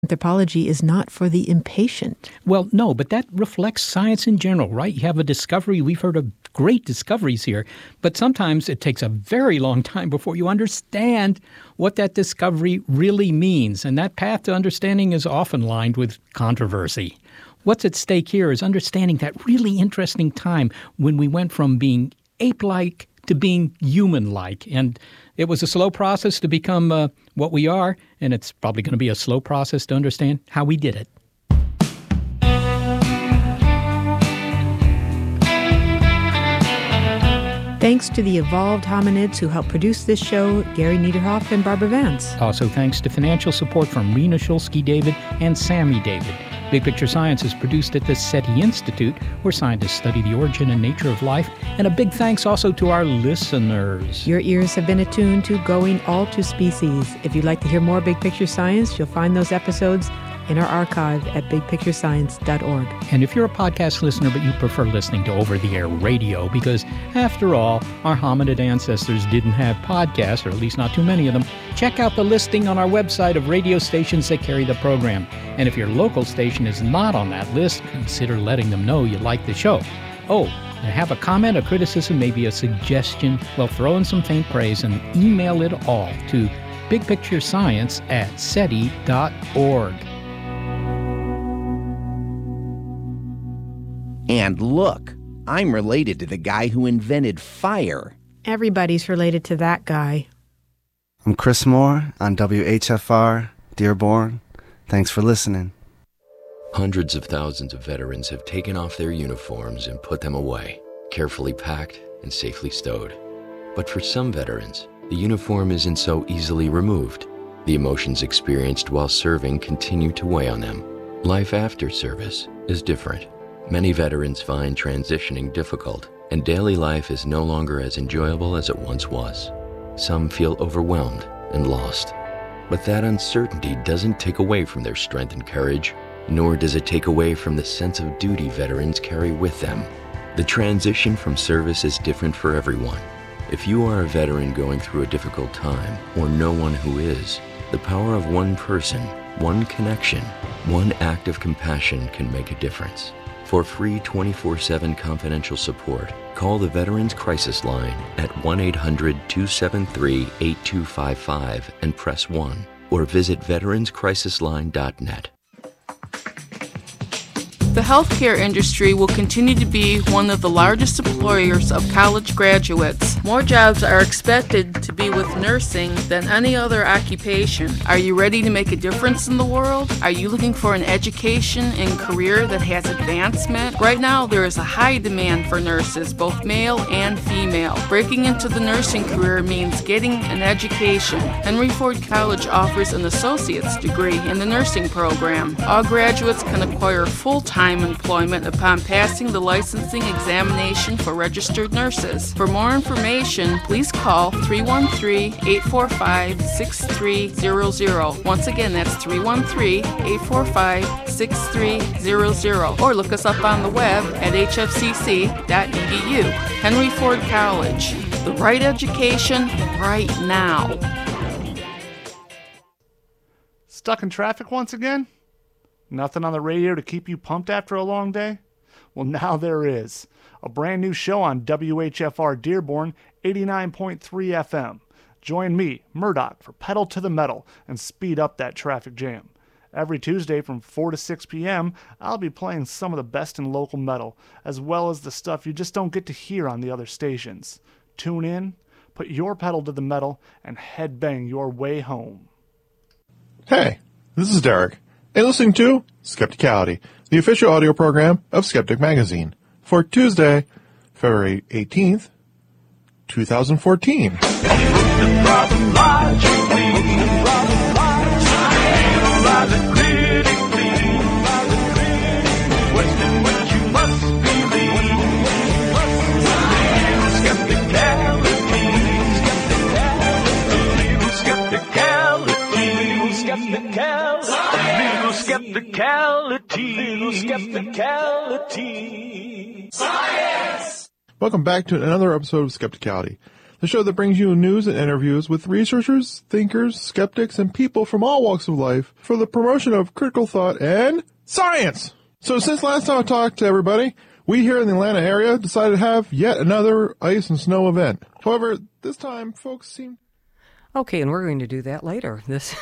Anthropology is not for the impatient. Well, no, but that reflects science in general, right? You have a discovery. We've heard of great discoveries here, but sometimes it takes a very long time before you understand what that discovery really means. And that path to understanding is often lined with controversy. What's at stake here is understanding that really interesting time when we went from being ape-like to being human-like. And it was a slow process to become what we are, and it's probably going to be a slow process to understand how we did it. Thanks to the evolved hominids who helped produce this show, Gary Niederhoff and Barbara Vance. Also thanks to financial support from Rena Shulsky-David and Sammy David. Big Picture Science is produced at the SETI Institute, where scientists study the origin and nature of life. And a big thanks also to our listeners. Your ears have been attuned to Going All to Species. If you'd like to hear more Big Picture Science, you'll find those episodes in our archive at bigpicturescience.org. And if you're a podcast listener but you prefer listening to over-the-air radio, because after all, our hominid ancestors didn't have podcasts, or at least not too many of them, check out the listing on our website of radio stations that carry the program. And if your local station is not on that list, consider letting them know you like the show. Oh, and have a comment, a criticism, maybe a suggestion, well, throw in some faint praise and email it all to bigpicturescience@seti.org. And look, I'm related to the guy who invented fire. Everybody's related to that guy. I'm Chris Moore on WHFR, Dearborn. Thanks for listening. Hundreds of thousands of veterans have taken off their uniforms and put them away, carefully packed and safely stowed. But for some veterans, the uniform isn't so easily removed. The emotions experienced while serving continue to weigh on them. Life after service is different. Many veterans find transitioning difficult, and daily life is no longer as enjoyable as it once was. Some feel overwhelmed and lost. But that uncertainty doesn't take away from their strength and courage, nor does it take away from the sense of duty veterans carry with them. The transition from service is different for everyone. If you are a veteran going through a difficult time, or know one who is, the power of one person, one connection, one act of compassion can make a difference. For free 24/7 confidential support, call the Veterans Crisis Line at 1-800-273-8255 and press 1, or visit veteranscrisisline.net. The healthcare industry will continue to be one of the largest employers of college graduates. More jobs are expected to be with nursing than any other occupation. Are you ready to make a difference in the world? Are you looking for an education and career that has advancement? Right now, there is a high demand for nurses, both male and female. Breaking into the nursing career means getting an education. Henry Ford College offers an associate's degree in the nursing program. All graduates can acquire full-time employment upon passing the licensing examination for registered nurses. For more information, please call 313-845-6300. Once again, that's 313-845-6300. Or look us up on the web at hfcc.edu. Henry Ford College. The right education right now. Stuck in traffic once again? Nothing on the radio to keep you pumped after a long day? Well, now there is. A brand new show on WHFR Dearborn 89.3 FM. Join me, Murdoch, for Pedal to the Metal and speed up that traffic jam. Every Tuesday from 4 to 6 p.m., I'll be playing some of the best in local metal, as well as the stuff you just don't get to hear on the other stations. Tune in, put your pedal to the metal, and headbang your way home. Hey, this is Derek. And listening to Skepticality, the official audio program of Skeptic Magazine, for Tuesday, February 18th, 2014. Skepticality. Science! Welcome back to another episode of Skepticality. the show that brings you news and interviews with researchers, thinkers, skeptics, and people from all walks of life for the promotion of critical thought and science. So since last time I talked to everybody, we here in the Atlanta area decided to have yet another ice and snow event. However, this time folks seem... Okay, and we're going to do that later. This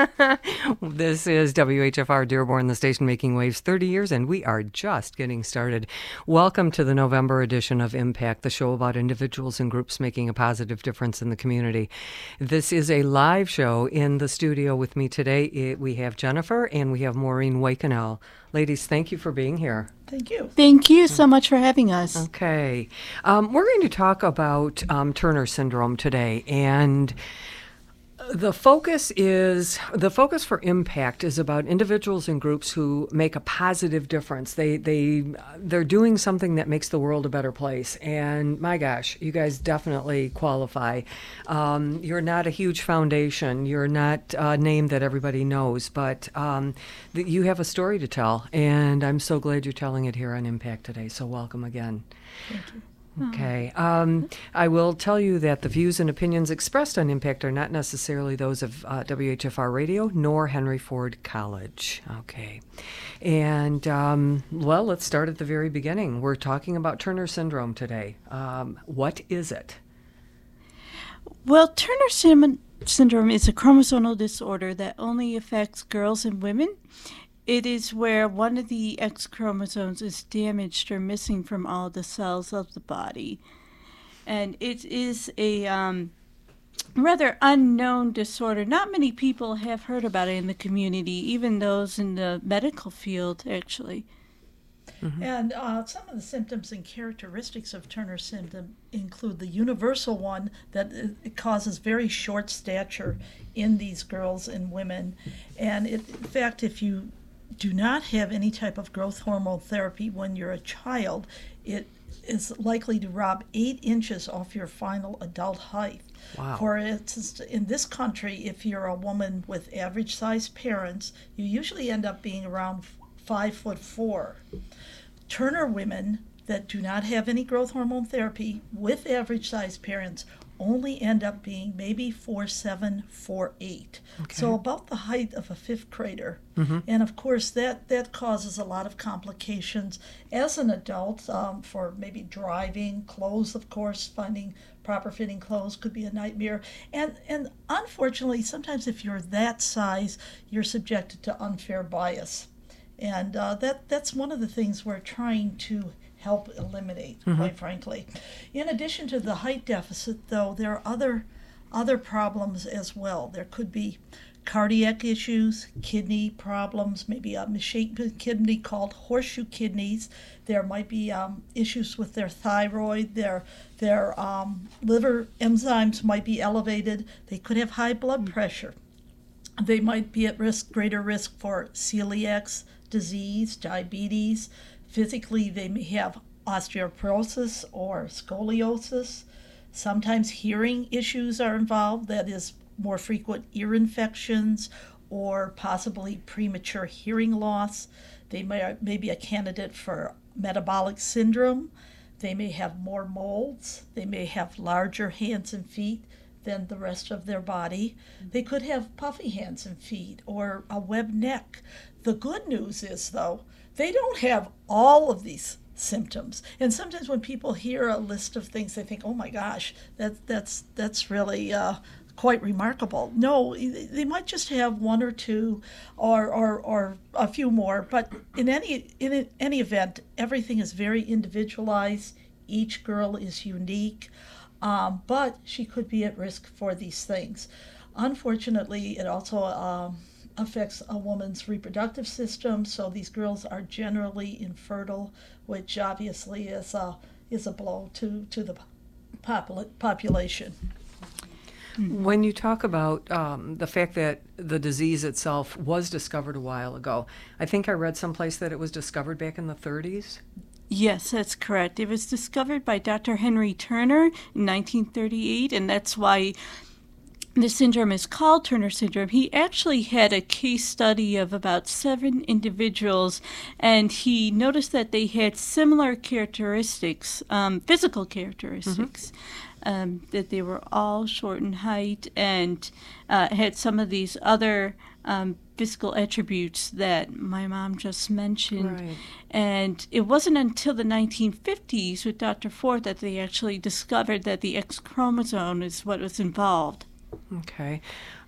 is WHFR Dearborn, the station making waves 30 years, and we are just getting started. Welcome to the November edition of Impact, the show about individuals and groups making a positive difference in the community. This is a live show. In the studio with me today, we have Jennifer and we have Maureen Wakenell. Ladies, thank you for being here. Thank you. Thank you so much for having us. Okay. We're going to talk about Turner syndrome today, and the focus for Impact is about individuals and groups who make a positive difference. They're doing something that makes the world a better place. And my gosh, you guys definitely qualify. You're not a huge foundation. You're not a name that everybody knows, but you have a story to tell. And I'm so glad you're telling it here on Impact today. So welcome again. Thank you. Okay. I will tell you that the views and opinions expressed on Impact are not necessarily those of WHFR Radio nor Henry Ford College. Okay. And, well, let's start at the very beginning. We're talking about Turner syndrome today. What is it? Well, Turner syndrome is a chromosomal disorder that only affects girls and women. It is where one of the X chromosomes is damaged or missing from all the cells of the body. And it is a rather unknown disorder. Not many people have heard about it in the community, even those in the medical field, actually. Mm-hmm. And some of the symptoms and characteristics of Turner syndrome include the universal one that it causes very short stature in these girls and women. And in fact, if you do not have any type of growth hormone therapy when you're a child, it is likely to rob 8 inches off your final adult height. Wow. For instance, in this country, if you're a woman with average-sized parents, you usually end up being around 5'4". Turner women that do not have any growth hormone therapy with average-sized parents only end up being maybe 4'7", 4'8". Okay. So about the height of a 5th grader. Mm-hmm. And of course that causes a lot of complications as an adult for maybe driving, clothes, of course, finding proper fitting clothes could be a nightmare. And unfortunately, sometimes if you're that size, you're subjected to unfair bias. And that's one of the things we're trying to help eliminate, quite frankly. In addition to the height deficit, though, there are other problems as well. There could be cardiac issues, kidney problems, maybe a misshapen kidney called horseshoe kidneys. There might be issues with their thyroid. Their liver enzymes might be elevated. They could have high blood pressure. They might be at greater risk for celiac disease, diabetes. Physically, they may have osteoporosis or scoliosis. Sometimes hearing issues are involved, that is, more frequent ear infections or possibly premature hearing loss. They may be a candidate for metabolic syndrome. They may have more molds. They may have larger hands and feet than the rest of their body. They could have puffy hands and feet or a webbed neck. The good news is, though, they don't have all of these symptoms. And sometimes when people hear a list of things, they think, oh my gosh, that's really quite remarkable. No, they might just have one or two or a few more. But in any event, everything is very individualized. Each girl is unique. But she could be at risk for these things. Unfortunately, it also affects a woman's reproductive system, so these girls are generally infertile, which obviously is a blow to the population. When you talk about the fact that the disease itself was discovered a while ago, I think I read someplace that it was discovered back in the 30s? Yes, that's correct. It was discovered by Dr. Henry Turner in 1938, and that's why the syndrome is called Turner syndrome. He actually had a case study of about 7 individuals, and he noticed that they had similar characteristics, physical characteristics. that they were all short in height and had some of these other physical attributes that my mom just mentioned. Right. And it wasn't until the 1950s with Dr. Ford that they actually discovered that the X chromosome is what was involved. Okay.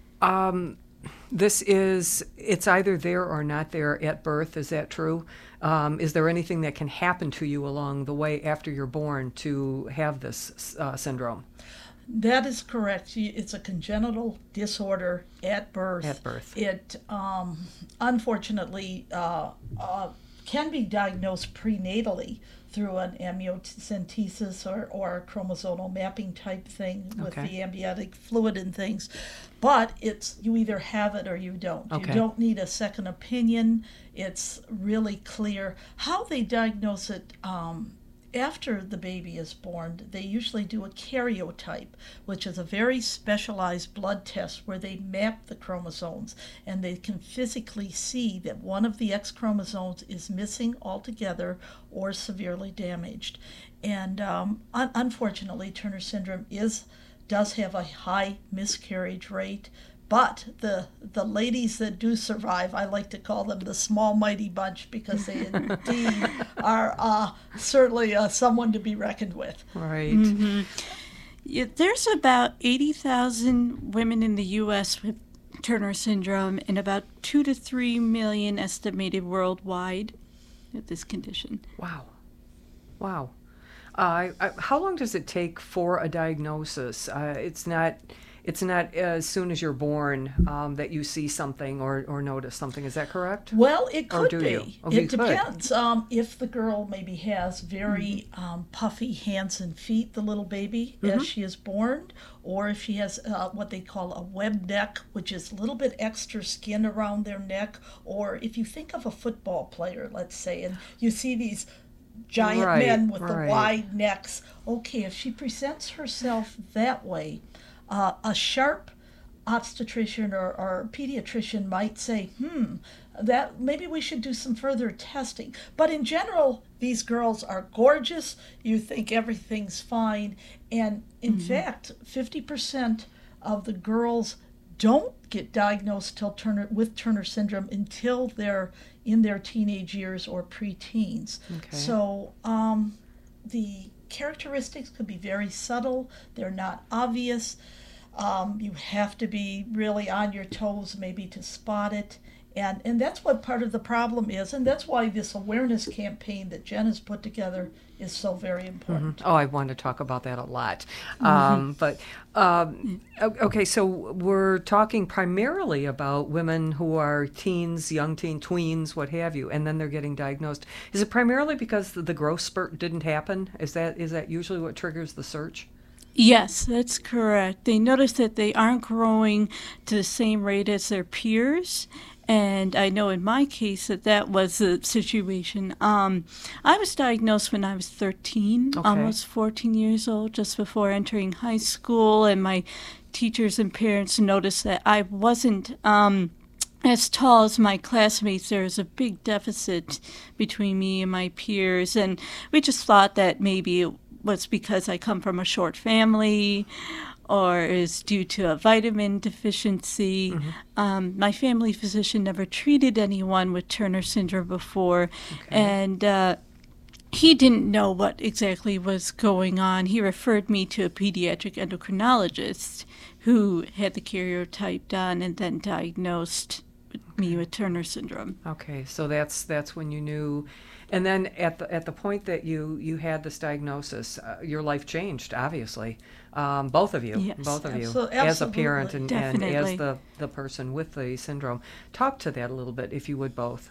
It's either there or not there at birth. Is that true? Is there anything that can happen to you along the way after you're born to have this syndrome? That is correct. It's a congenital disorder at birth. At birth. It unfortunately can be diagnosed prenatally through an amniocentesis or a chromosomal mapping type thing with the amniotic fluid and things. But you either have it or you don't. Okay. You don't need a second opinion. It's really clear. How they diagnose it after the baby is born, they usually do a karyotype, which is a very specialized blood test where they map the chromosomes and they can physically see that one of the X chromosomes is missing altogether or severely damaged. And unfortunately, Turner syndrome does have a high miscarriage rate. But the ladies that do survive, I like to call them the small mighty bunch because they indeed are certainly someone to be reckoned with. Right. Mm-hmm. Yeah, there's about 80,000 women in the U.S. with Turner syndrome and about 2 to 3 million estimated worldwide with this condition. Wow. Wow. How long does it take for a diagnosis? It's not as soon as you're born that you see something or notice something. Is that correct? Well, it could do be. you? Oh, It you could. depends. If the girl maybe has very puffy hands and feet, the little baby, as she is born, or if she has what they call a web neck, which is a little bit extra skin around their neck, or if you think of a football player, let's say, and you see these giant men with the wide necks. Okay, if she presents herself that way, a sharp obstetrician or pediatrician might say, that maybe we should do some further testing. But in general, these girls are gorgeous. You think everything's fine. And in fact, 50% of the girls don't get diagnosed with Turner syndrome until they're in their teenage years or preteens. Okay. So the characteristics could be very subtle. They're not obvious. You have to be really on your toes maybe to spot it. And that's what part of the problem is. And that's why this awareness campaign that Jen has put together is so very important. Oh, I want to talk about that a lot. Okay, so we're talking primarily about women who are teens, young teen, tweens, what have you, and then they're getting diagnosed. Is it primarily because the growth spurt didn't happen? Is that usually what triggers the search? Yes, that's correct. They notice that they aren't growing to the same rate as their peers. And I know in my case that was the situation. I was diagnosed when I was 13, almost 14 years old, just before entering high school. And my teachers and parents noticed that I wasn't as tall as my classmates. There was a big deficit between me and my peers. And we just thought that maybe it was because I come from a short family or is due to a vitamin deficiency. My family physician never treated anyone with Turner syndrome before, and he didn't know what exactly was going on. He referred me to a pediatric endocrinologist who had the karyotype done and then diagnosed me with Turner syndrome. Okay, so that's when you knew. And then at the point that you had this diagnosis, your life changed, obviously. Both of you, yes, as a parent and Definitely. as the person with the syndrome. Talk to that a little bit, if you would both.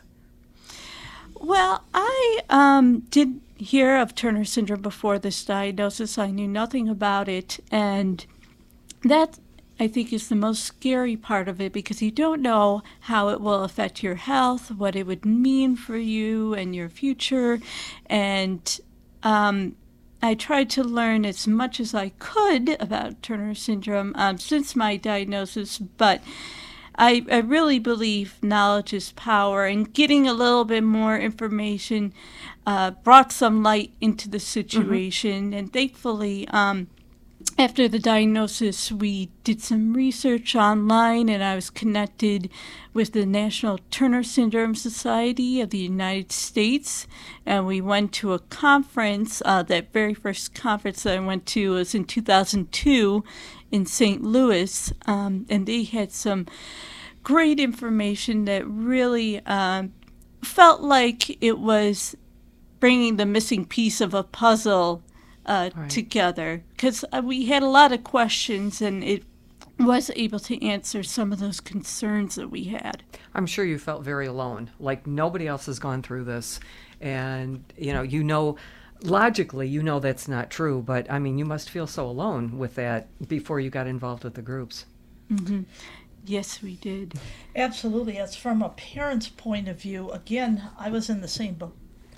Well, I did hear of Turner syndrome before this diagnosis. I knew nothing about it, and that, I think, is the most scary part of it because you don't know how it will affect your health, what it would mean for you and your future. And I tried to learn as much as I could about Turner syndrome since my diagnosis, but I really believe knowledge is power, and getting a little bit more information brought some light into the situation. And thankfully, after the diagnosis, we did some research online, and I was connected with the National Turner Syndrome Society of the United States. And we went to a conference. That very first conference that I went to was in 2002 in St. Louis. And they had some great information that really felt like it was bringing the missing piece of a puzzle together, because we had a lot of questions, and it was able to answer some of those concerns that we had. I'm sure you felt very alone, like nobody else has gone through this, and logically you know that's not true, but I mean, you must feel so alone with that before you got involved with the groups. Mm-hmm. Yes, we did. Absolutely. As from a parent's point of view, again, I was in the same boat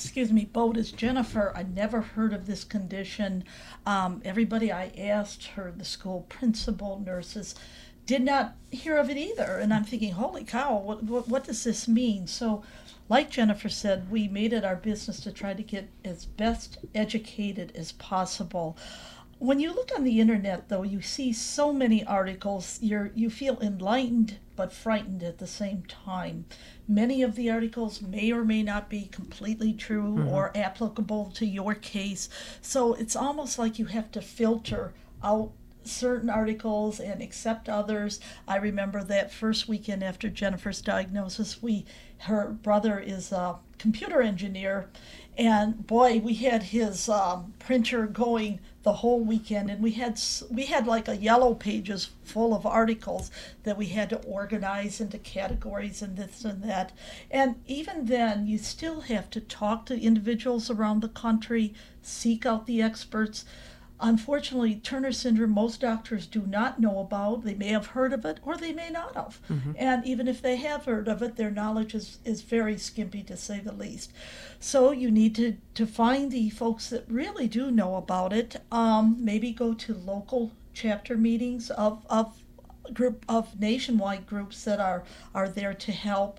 as Jennifer. I never heard of this condition. Everybody I asked, the school principal, nurses, did not hear of it either. And I'm thinking, holy cow, what does this mean? So, like Jennifer said, we made it our business to try to get as best educated as possible. When you look on the internet, though, you see so many articles. You feel enlightened but frightened at the same time. Many of the articles may or may not be completely true or applicable to your case. So it's almost like you have to filter out certain articles and accept others. I remember that first weekend after Jennifer's diagnosis, her brother is a computer engineer, and boy, we had his printer going the whole weekend, and we had like a yellow pages full of articles that we had to organize into categories and this and that. And even then, you still have to talk to individuals around the country, seek out the experts. Unfortunately, Turner syndrome, most doctors do not know about. They may have heard of it, or they may not have. And even if they have heard of it, their knowledge is very skimpy, to say the least. So you need to find the folks that really do know about it. Maybe go to local chapter meetings of nationwide groups that are there to help.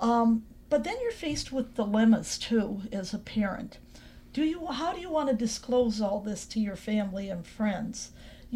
But then you're faced with dilemmas too as a parent. How do you want to disclose all this to your family and friends?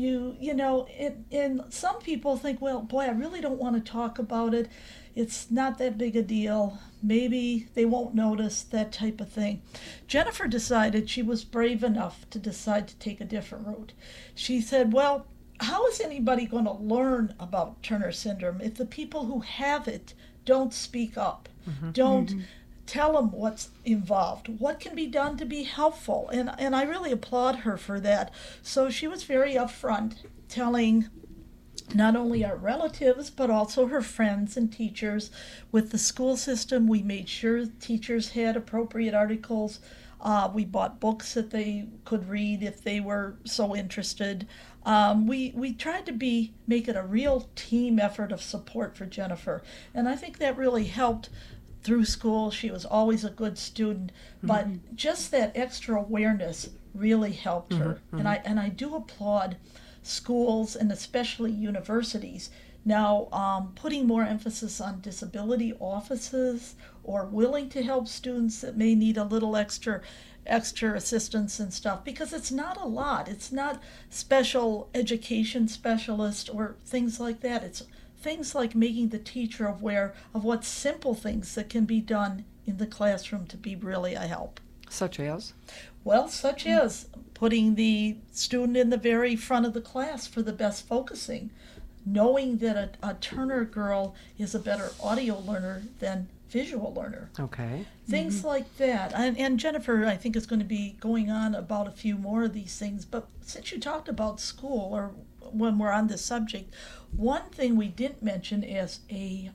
And some people think, well, boy, I really don't want to talk about it. It's not that big a deal. Maybe they won't notice, that type of thing. Jennifer decided she was brave enough to decide to take a different route. She said, well, how is anybody going to learn about Turner syndrome if the people who have it don't speak up, don't tell them what's involved, what can be done to be helpful? And I really applaud her for that. So she was very upfront, telling not only our relatives, but also her friends and teachers. With the school system, we made sure teachers had appropriate articles. We bought books that they could read if they were so interested. We tried to make it a real team effort of support for Jennifer. And I think that really helped through school. She was always a good student, but just that extra awareness really helped her. And I do applaud schools, and especially universities, now putting more emphasis on disability offices, or willing to help students that may need a little extra assistance and stuff, because it's not a lot. It's not special education specialist or things like that. It's things like making the teacher aware of what simple things that can be done in the classroom to be really a help. Such as? Well, such as putting the student in the very front of the class for the best focusing, knowing that a Turner girl is a better audio learner than visual learner. Okay. Things like that. And Jennifer, I think, is going to be going on about a few more of these things. But since you talked about school, or when we're on this subject, one thing we didn't mention as a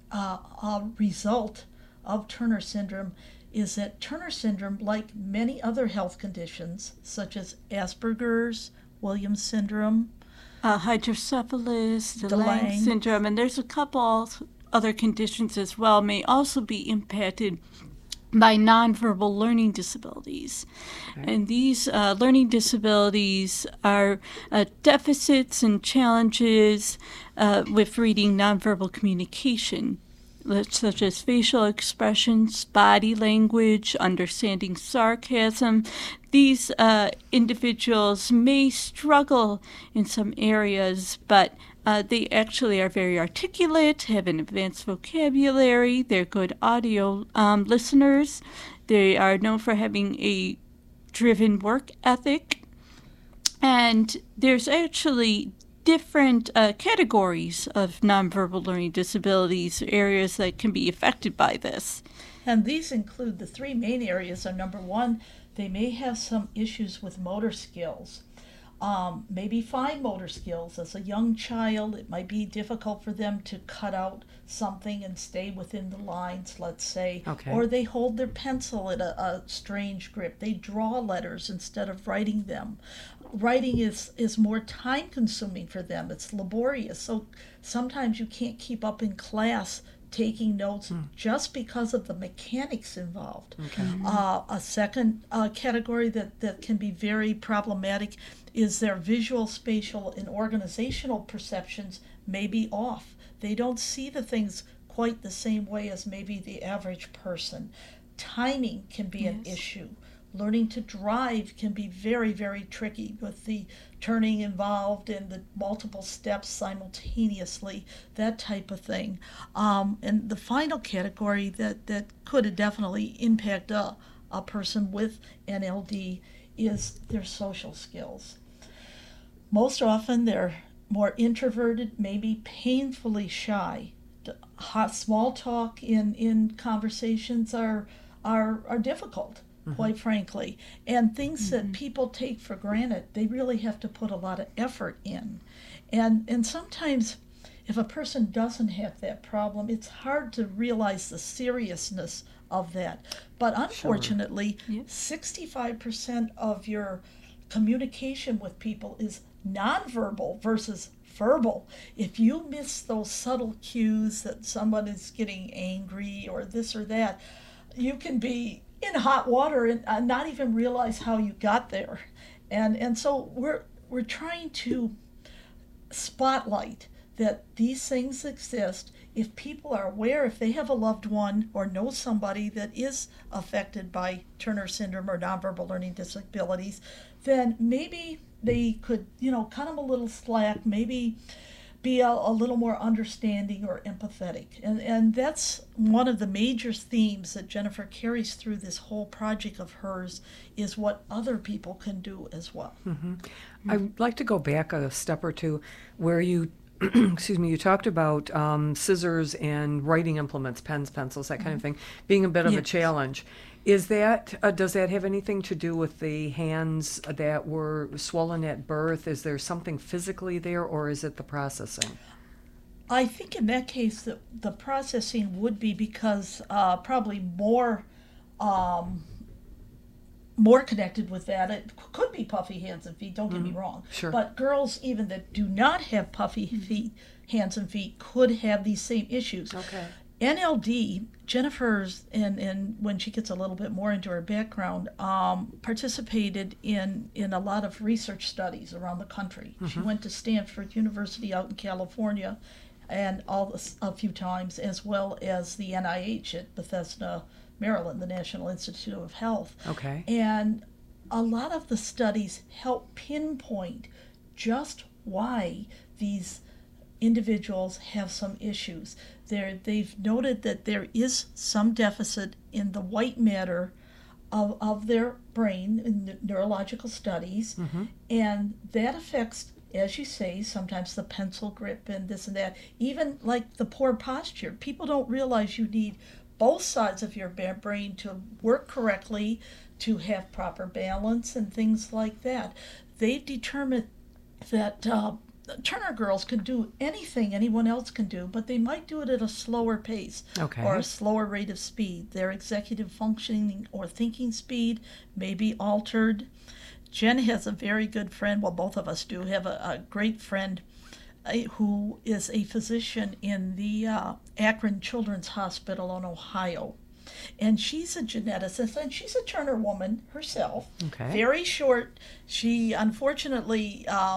result of Turner syndrome is that Turner syndrome, like many other health conditions, such as Asperger's, Williams syndrome, hydrocephalus, the Lang syndrome, and there's a couple other conditions as well, may also be impacted by nonverbal learning disabilities. Okay. And these learning disabilities are deficits and challenges with reading nonverbal communication, such as facial expressions, body language, understanding sarcasm. These individuals may struggle in some areas, but they actually are very articulate, have an advanced vocabulary, they're good audio listeners. They are known for having a driven work ethic. And there's actually different categories of nonverbal learning disabilities, areas that can be affected by this. And these include the three main areas. Are number one, they may have some issues with motor skills. Maybe fine motor skills. As a young child, it might be difficult for them to cut out something and stay within the lines, let's say. Okay. Or they hold their pencil in a strange grip. They draw letters instead of writing them. Writing is more time consuming for them. It's laborious. So sometimes you can't keep up in class taking notes just because of the mechanics involved. Okay. A second category that can be very problematic is their visual, spatial, and organizational perceptions may be off. They don't see the things quite the same way as maybe the average person. Timing can be an issue. Learning to drive can be very, very tricky with the turning involved and the multiple steps simultaneously, that type of thing. And the final category that could definitely impact a person with NLD is their social skills. Most often they're more introverted, maybe painfully shy. Small talk in conversations are difficult, quite frankly. And things that people take for granted, they really have to put a lot of effort in. And sometimes if a person doesn't have that problem, it's hard to realize the seriousness of that. But unfortunately, 65% of your communication with people is nonverbal versus verbal. If you miss those subtle cues that someone is getting angry or this or that, you can be in hot water and not even realize how you got there. And so we're trying to spotlight that these things exist. If people are aware, if they have a loved one or know somebody that is affected by Turner syndrome or nonverbal learning disabilities, then maybe they could, cut them a little slack, maybe be a little more understanding or empathetic. And that's one of the major themes that Jennifer carries through this whole project of hers, is what other people can do as well. I'd like to go back a step or two where you you talked about scissors and writing implements, pens, pencils, that kind of thing, being a bit of a challenge. Is that, does that have anything to do with the hands that were swollen at birth? Is there something physically there, or is it the processing? I think in that case, the processing would be because probably more connected with that. It could be puffy hands and feet, don't get me wrong. Sure. But girls even that do not have puffy feet, hands and feet, could have these same issues. Okay. NLD, Jennifer's, and when she gets a little bit more into her background, participated in a lot of research studies around the country. She went to Stanford University out in California and a few times, as well as the NIH at Bethesda, Maryland, the National Institute of Health. Okay. And a lot of the studies help pinpoint just why these individuals have some issues. They've noted that there is some deficit in the white matter of their brain in the neurological studies, and that affects, as you say, sometimes the pencil grip and this and that, even like the poor posture. People don't realize you need both sides of your brain to work correctly, to have proper balance and things like that. They've determined that Turner girls can do anything anyone else can do, but they might do it at a slower pace or a slower rate of speed. Their executive functioning or thinking speed may be altered. Jen has a very good friend, well, both of us do have a great friend who is a physician in the Akron Children's Hospital in Ohio. And she's a geneticist, and she's a Turner woman herself. Okay. Very short. She unfortunately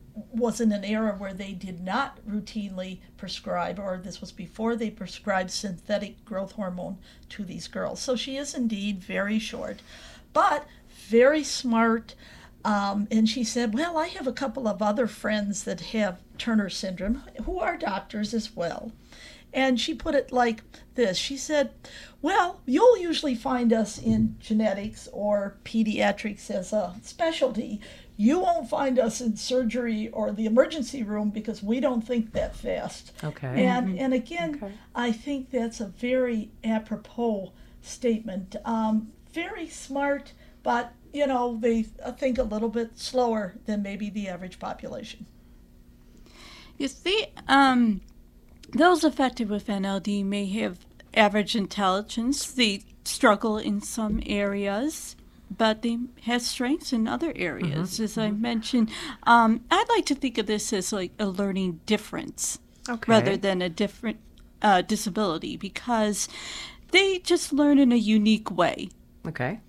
was in an era where they did not routinely prescribe, or this was before they prescribed synthetic growth hormone to these girls. So she is indeed very short, but very smart. And she said, well, I have a couple of other friends that have Turner syndrome who are doctors as well. And she put it like this. She said, well, you'll usually find us in genetics or pediatrics as a specialty. You won't find us in surgery or the emergency room because we don't think that fast. Okay. And again, I think that's a very apropos statement. Very smart, but, you know, they think a little bit slower than maybe the average population. You see, those affected with NLD may have average intelligence. They struggle in some areas, but they have strengths in other areas. As I mentioned, I'd like to think of this as like a learning difference rather than a different disability, because they just learn in a unique way. Okay.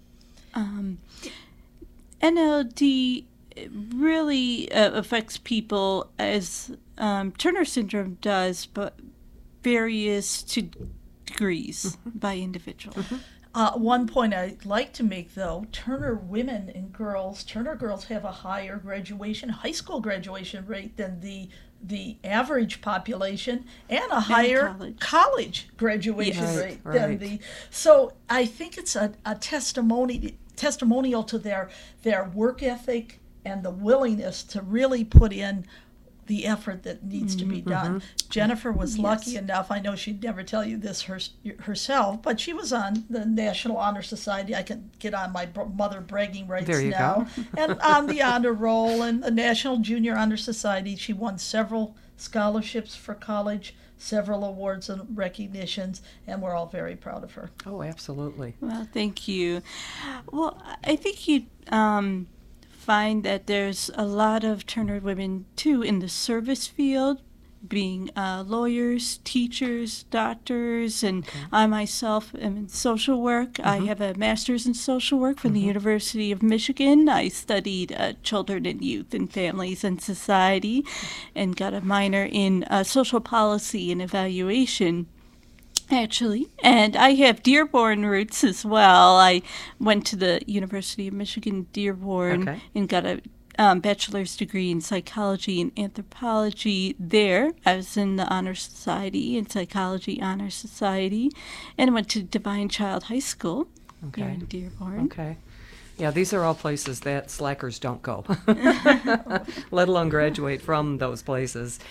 NLD really affects people as Turner syndrome does, but various to degrees by individual. One point I'd like to make, though, Turner women and girls, Turner girls have a higher high school graduation rate than the average population, and a higher college graduation rate than the. So I think it's a testimonial to their work ethic and the willingness to really put in the effort that needs to be done. Jennifer was lucky enough, I know she'd never tell you this herself, but she was on the National Honor Society. I can get on my mother bragging rights now. And on the honor roll and the National Junior Honor Society. She won several scholarships for college, several awards and recognitions, and we're all very proud of her. Oh, absolutely. Well, thank you. Well, I think you find that there's a lot of Turner women, too, in the service field, being lawyers, teachers, doctors, and I myself am in social work. I have a master's in social work from the University of Michigan. I studied children and youth and families and society, and got a minor in social policy and evaluation, actually. And I have Dearborn roots as well. I went to the University of Michigan Dearborn and got a bachelor's degree in psychology and anthropology there. I was in the Honor Society and Psychology Honor Society, and I went to Divine Child High School here in Dearborn. Okay. Yeah, these are all places that slackers don't go, let alone graduate from those places.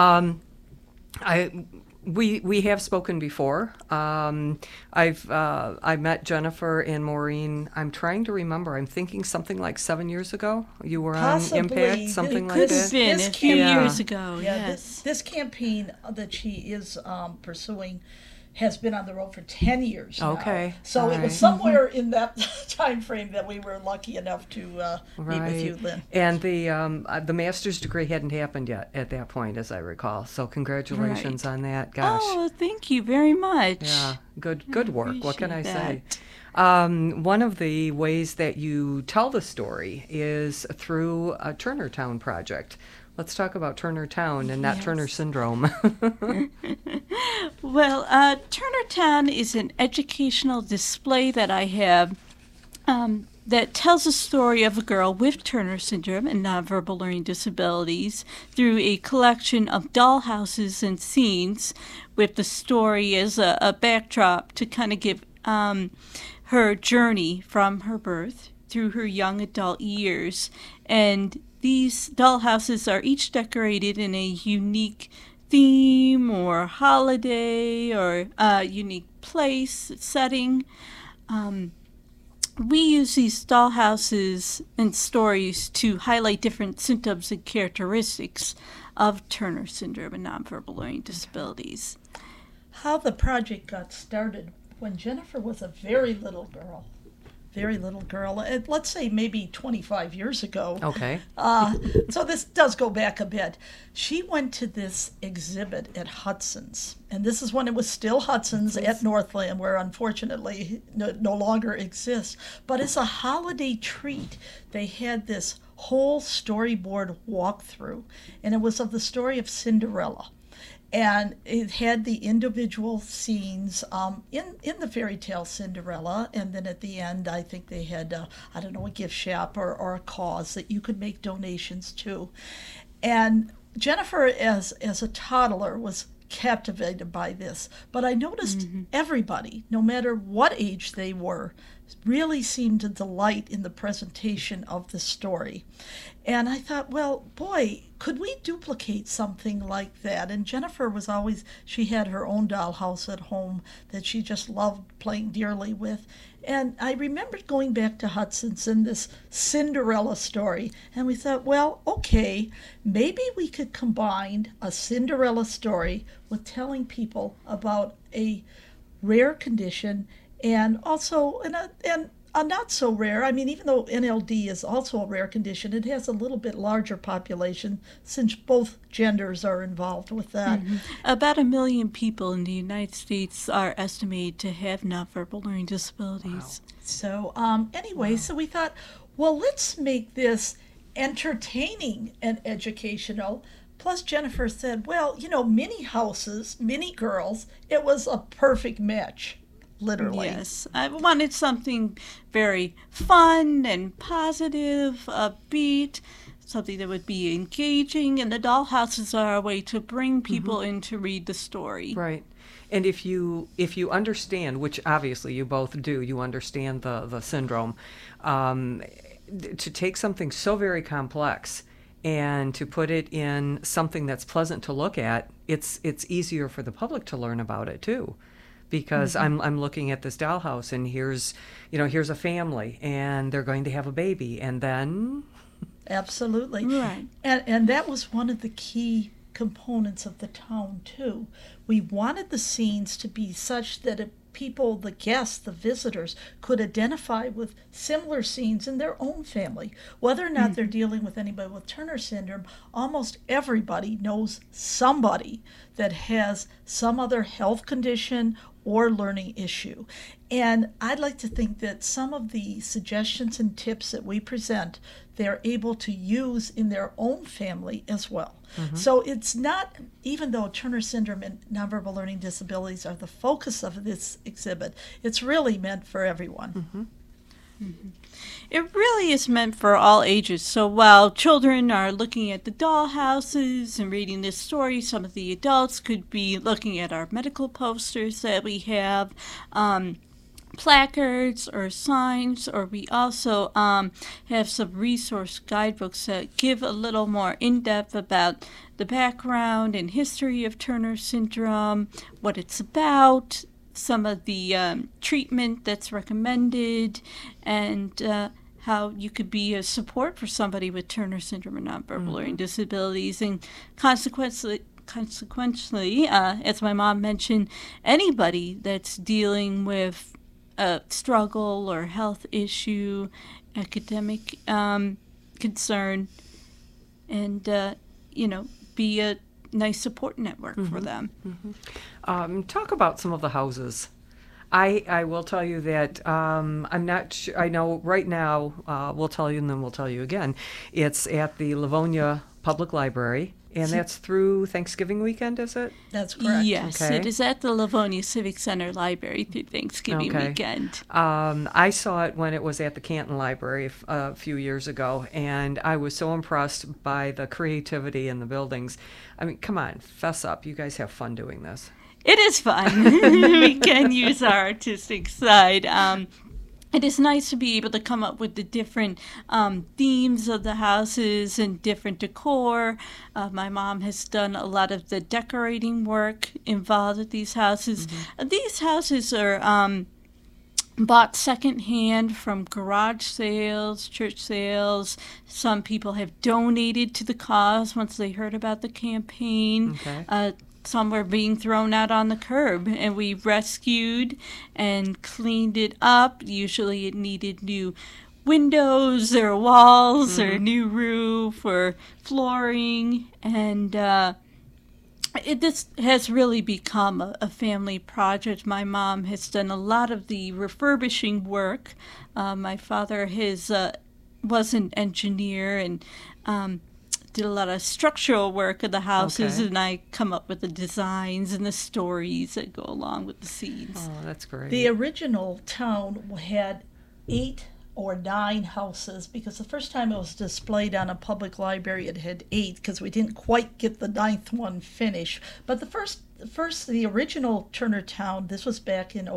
We have spoken before. I met Jennifer and Maureen. I'm trying to remember. I'm thinking something like 7 years ago. You were Possibly. on Impact, something like that. Could have been a few years ago. Yes. This campaign that she is pursuing has been on the road for 10 years now. Okay. So it was somewhere in that time frame that we were lucky enough to meet with you, Lynn. And the master's degree hadn't happened yet at that point, as I recall. So congratulations on that. Gosh. Oh, thank you very much. Yeah, good work. What can I say? One of the ways that you tell the story is through a Turner Town project. Let's talk about Turner Town and not Turner Syndrome. Well, Turner Town is an educational display that I have that tells a story of a girl with Turner syndrome and nonverbal learning disabilities through a collection of dollhouses and scenes, with the story as a backdrop to kind of give her journey from her birth through her young adult years. And these dollhouses are each decorated in a unique theme or holiday or unique place, setting. We use these dollhouses and stories to highlight different symptoms and characteristics of Turner syndrome and nonverbal learning disabilities. How the project got started when Jennifer was a very little girl. very little girl, let's say maybe 25 years ago. Okay. So this does go back a bit. She went to this exhibit at Hudson's, and this is when it was still Hudson's at Northland, where unfortunately no longer exists. But as a holiday treat, they had this whole storyboard walkthrough, and it was of the story of Cinderella. And it had the individual scenes in the fairy tale Cinderella, and then at the end, I think they had, a gift shop or a cause that you could make donations to. And Jennifer, as a toddler, was captivated by this. But I noticed everybody, no matter what age they were, really seemed to delight in the presentation of the story. And I thought, well, boy, could we duplicate something like that? And Jennifer was always, she had her own dollhouse at home that she just loved playing dearly with. And I remembered going back to Hudson's and this Cinderella story. And we thought, well, okay, maybe we could combine a Cinderella story with telling people about a rare condition and also a not so rare. I mean, even though NLD is also a rare condition, it has a little bit larger population since both genders are involved with that. About 1 million people in the United States are estimated to have nonverbal learning disabilities. Wow. So anyway, so we thought, well, let's make this entertaining and educational. Plus, Jennifer said, well, mini houses, mini girls, it was a perfect match. Literally. Yes. I wanted something very fun and positive, upbeat, something that would be engaging, and the dollhouses are a way to bring people in to read the story. Right. And if you understand, which obviously you both do, you understand the syndrome, to take something so very complex and to put it in something that's pleasant to look at, it's easier for the public to learn about it too. Because I'm looking at this dollhouse, and here's a family, and they're going to have a baby, and then absolutely right. And that was one of the key components of the town too. We wanted the scenes to be such that people, the guests, the visitors, could identify with similar scenes in their own family. Whether or not they're dealing with anybody with Turner syndrome, almost everybody knows somebody that has some other health condition or learning issue. And I'd like to think that some of the suggestions and tips that we present, they're able to use in their own family as well. So it's not, even though Turner syndrome and nonverbal learning disabilities are the focus of this exhibit, it's really meant for everyone. It really is meant for all ages. So while children are looking at the dollhouses and reading this story, some of the adults could be looking at our medical posters that we have, placards or signs, or we also have some resource guidebooks that give a little more in-depth about the background and history of Turner syndrome, what it's about, some of the treatment that's recommended, and how you could be a support for somebody with Turner syndrome or nonverbal learning disabilities, and consequently, as my mom mentioned, anybody that's dealing with a struggle or health issue, academic concern, and be a nice support network for them. Talk about some of the houses. I will tell you that I'm not sure. I know right now, we'll tell you and then we'll tell you again. It's at the Livonia Public Library, and that's through Thanksgiving weekend, is it? That's correct. Yes, okay. It is at the Livonia Civic Center Library through Thanksgiving weekend. I saw it when it was at the Canton Library a few years ago, and I was so impressed by the creativity in the buildings. I mean, come on, fess up. You guys have fun doing this. It is fun. We can use our artistic side. It is nice to be able to come up with the different themes of the houses and different decor. My mom has done a lot of the decorating work involved with these houses. These houses are bought secondhand from garage sales, church sales. Some people have donated to the cause once they heard about the campaign. some were being thrown out on the curb, and we rescued and cleaned it up. Usually it needed new windows or walls or new roof or flooring, and this has really become a family project. My mom has done a lot of the refurbishing work. My father was an engineer and did a lot of structural work of the houses, and I come up with the designs and the stories that go along with the scenes. Oh, that's great. The original town had 8 or 9 houses, because the first time it was displayed on a public library it had 8, because we didn't quite get the 9th one finished. But the original Turner Town, this was back in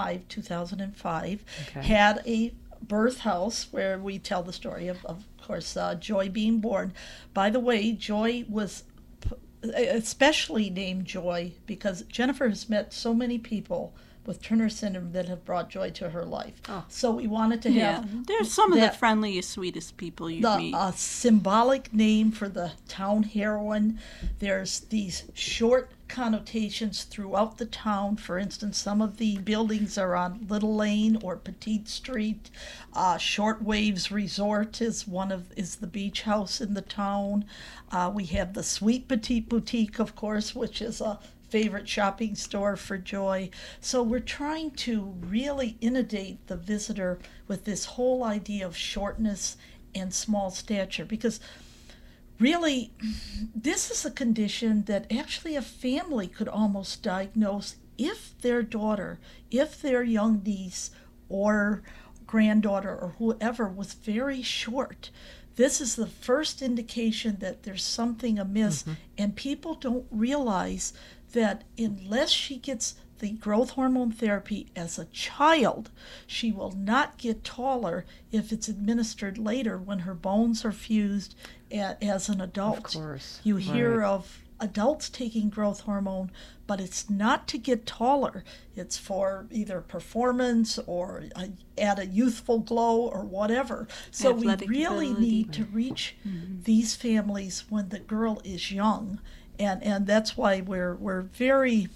2005, had a birth house where we tell the story of course, Joy being born. By the way, Joy was especially named Joy because Jennifer has met so many people with Turner syndrome that have brought joy to her life. So we wanted to have... They're some of the friendliest, sweetest people you meet. A symbolic name for the town heroine. There's these short connotations throughout the town. For instance, some of the buildings are on Little Lane or Petite Street. Shortwaves Resort is the beach house in the town. We have the Sweet Petite Boutique, of course, which is a favorite shopping store for Joy. So we're trying to really inundate the visitor with this whole idea of shortness and small stature, because really this is a condition that actually a family could almost diagnose if their daughter, if their young niece or granddaughter or whoever was very short. This is the first indication that there's something amiss, and people don't realize that unless she gets the growth hormone therapy as a child, she will not get taller if it's administered later when her bones are fused as an adult. Of course. You hear of adults taking growth hormone, but it's not to get taller. It's for either performance or add a youthful glow or whatever. So Athletic we really ability. need to reach these families when the girl is young. And that's why we're very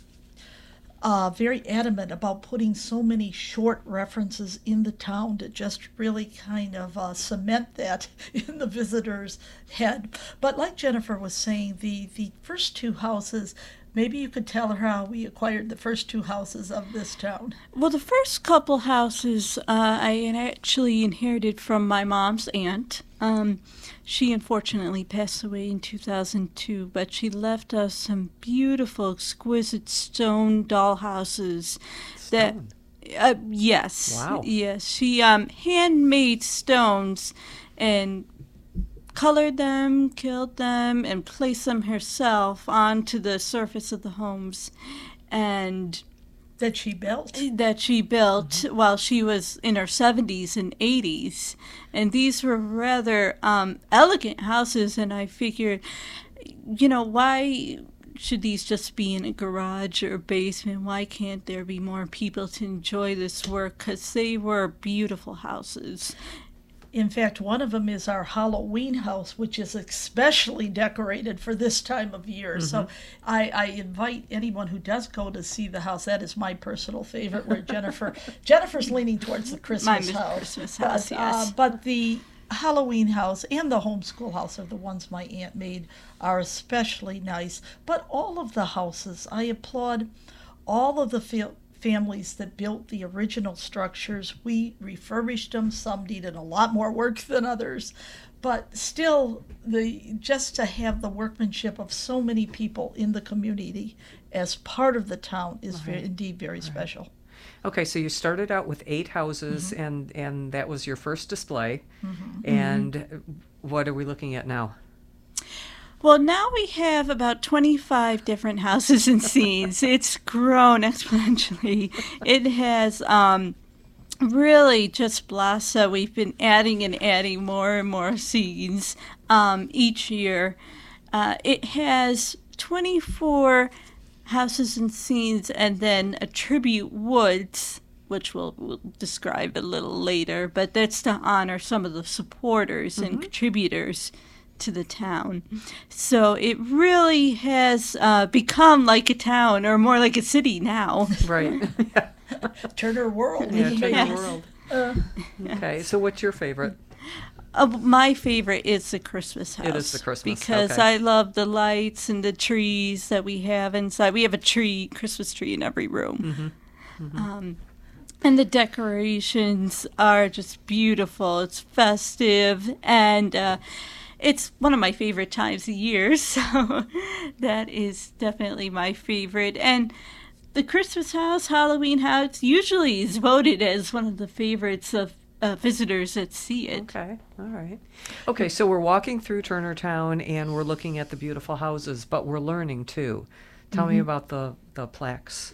adamant about putting so many short references in the town to just really kind of cement that in the visitor's head. But like Jennifer was saying, the first 2 houses, maybe you could tell her how we acquired the first 2 houses of this town. Well, the first couple houses I actually inherited from my mom's aunt. She unfortunately passed away in 2002, but she left us some beautiful, exquisite stone doll houses. Stone? Yes. Wow. Yes. She handmade stones and colored them, killed them, and placed them herself onto the surface of the homes. And that she built while she was in her 70s and 80s. And these were rather elegant houses, and I figured, why should these just be in a garage or basement? Why can't there be more people to enjoy this work? Because they were beautiful houses. In fact, one of them is our Halloween house, which is especially decorated for this time of year. So I invite anyone who does go to see the house. That is my personal favorite, where Jennifer's leaning towards the Christmas house. Christmas house, yes. But the Halloween house and the homeschool house are the ones my aunt made, are especially nice. But all of the houses, I applaud all of the families that built the original structures. We refurbished them. Some needed a lot more work than others, but still, just to have the workmanship of so many people in the community as part of the town is indeed very special. Okay, so you started out with 8 houses, and that was your first display. And what are we looking at now? Well, now we have about 25 different houses and scenes. It's grown exponentially. It has really just blossomed. We've been adding and adding more and more scenes each year. It has 24 houses and scenes, and then a tribute woods, which we'll describe a little later, but that's to honor some of the supporters and contributors to the town. So it really has become like a town, or more like a city now. Right. Turner World. Yeah, Turner Yes. World. Okay, so what's your favorite? My favorite is the Christmas house. It is the Christmas, because okay. I love the lights and the trees that we have inside. We have a Christmas tree in every room. And the decorations are just beautiful. It's festive, and it's one of my favorite times of year, so that is definitely my favorite. And the Christmas house, Halloween house, usually is voted as one of the favorites of visitors that see it. Okay, all right. Okay, so we're walking through Turner Town, and we're looking at the beautiful houses, but we're learning, too. Tell me about the plaques,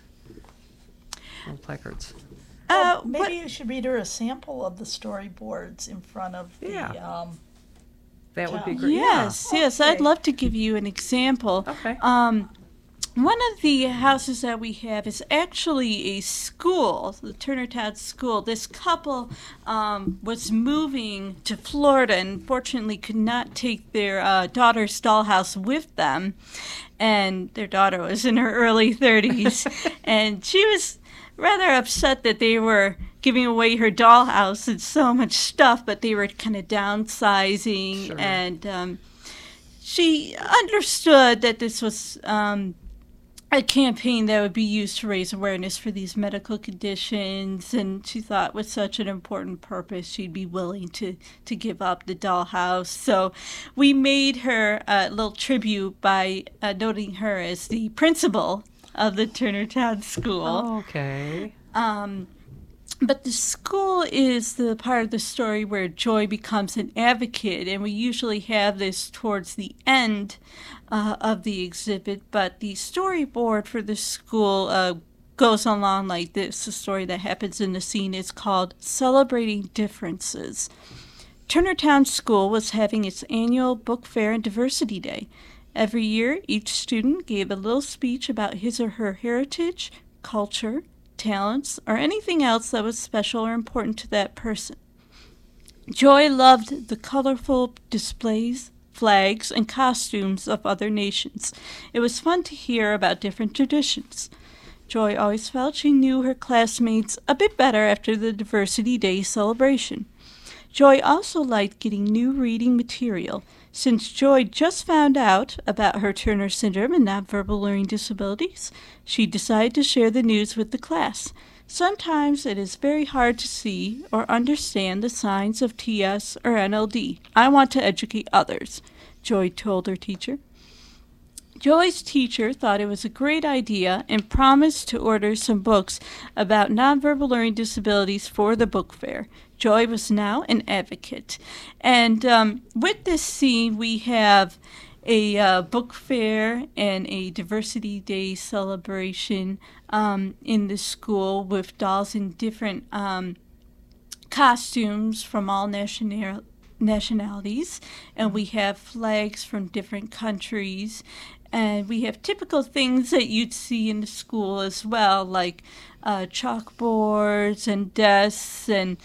the placards. Maybe you should read her a sample of the storyboards in front of the That would be great. Yes, yes, I'd love to give you an example. Okay. One of the houses that we have is actually a school, the Turnertown School. This couple was moving to Florida and fortunately could not take their daughter's dollhouse with them. And their daughter was in her early 30s. And she was rather upset that they were giving away her dollhouse and so much stuff, but they were kind of downsizing. Sure. And she understood that this was a campaign that would be used to raise awareness for these medical conditions, and she thought with such an important purpose she'd be willing to give up the dollhouse. So we made her a little tribute by noting her as the principal of the Turnertown School. Oh, okay. But the school is the part of the story where Joy becomes an advocate, and we usually have this towards the end of the exhibit, but the storyboard for the school goes along like this. The story that happens in the scene is called Celebrating Differences. Turnertown School was having its annual book fair and diversity day. Every year, each student gave a little speech about his or her heritage, culture, talents, or anything else that was special or important to that person. Joy loved the colorful displays, flags, and costumes of other nations. It was fun to hear about different traditions. Joy always felt she knew her classmates a bit better after the Diversity Day celebration. Joy also liked getting new reading material. Since Joy just found out about her Turner syndrome and nonverbal learning disabilities, she decided to share the news with the class. Sometimes it is very hard to see or understand the signs of TS or NLD. I want to educate others, Joy told her teacher. Joy's teacher thought it was a great idea and promised to order some books about nonverbal learning disabilities for the book fair. Joy was now an advocate. And with this scene, we have a book fair and a Diversity Day celebration in the school with dolls in different costumes from all nationalities. And we have flags from different countries. And we have typical things that you'd see in the school as well, like chalkboards and desks and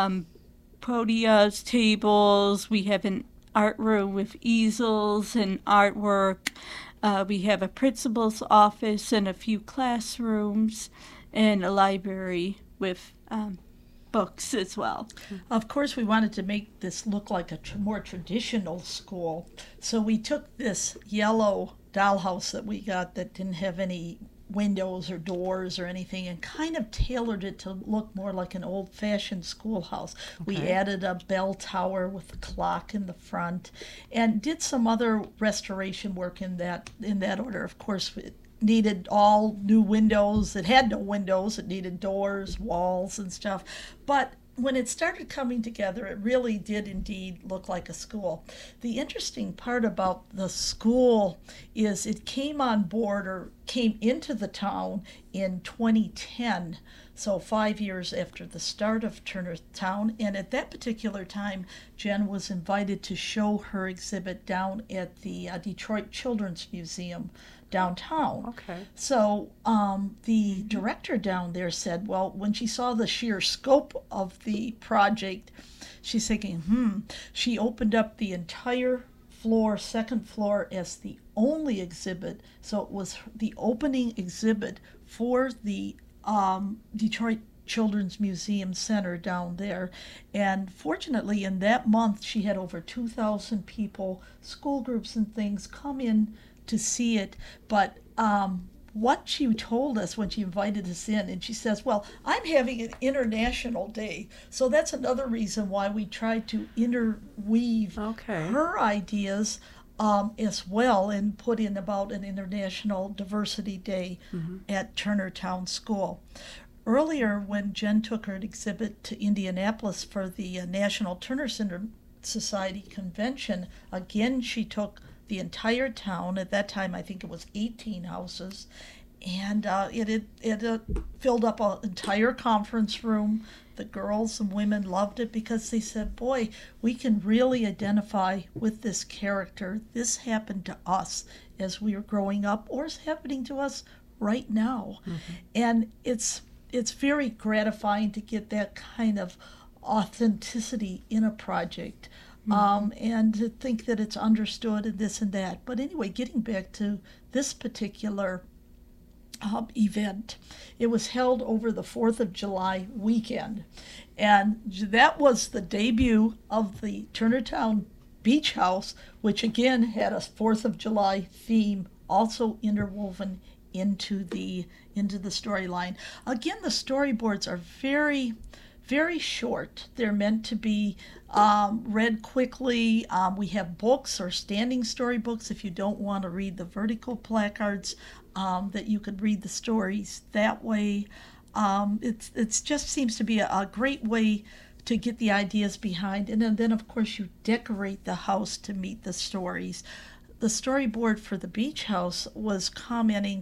podiums, tables. We have an art room with easels and artwork. We have a principal's office and a few classrooms and a library with books as well. Of course, we wanted to make this look like a more traditional school. So we took this yellow dollhouse that we got that didn't have any windows or doors or anything and kind of tailored it to look more like an old-fashioned schoolhouse. We added a bell tower with a clock in the front and did some other restoration work in that order. Of course, it needed all new windows. It had no windows. It needed doors, walls, and stuff. But when it started coming together, it really did indeed look like a school. The interesting part about the school is it came on board or came into the town in 2010, so 5 years after the start of Turnertown. And at that particular time, Jen was invited to show her exhibit down at the Detroit Children's Museum downtown. Okay. So the director down there said, well, when she saw the sheer scope of the project, she's thinking, she opened up the entire floor, second floor, as the only exhibit. So it was the opening exhibit for the Detroit Children's Museum Center down there. And fortunately, in that month, she had over 2,000 people, school groups and things, come in to see it. But what she told us when she invited us in, and she says, well, I'm having an international day. So that's another reason why we tried to interweave her ideas as well, and put in about an International Diversity Day at Turner Town School. Earlier, when Jen took her exhibit to Indianapolis for the National Turner Syndrome Society Convention, again, she took the entire town. At that time, I think it was 18 houses, and it filled up an entire conference room. The girls and women loved it because they said, boy, we can really identify with this character. This happened to us as we were growing up, or is happening to us right now. And it's very gratifying to get that kind of authenticity in a project. And to think that it's understood and this and that. But anyway, getting back to this particular event, it was held over the 4th of July weekend. And that was the debut of the Turnertown Beach House, which again had a 4th of July theme also interwoven into the storyline. Again, the storyboards are very, very short. They're meant to be read quickly. We have books or standing storybooks if you don't want to read the vertical placards, that you could read the stories that way. It just seems to be a great way to get the ideas behind. And then, of course, you decorate the house to meet the stories. The storyboard for the beach house was commenting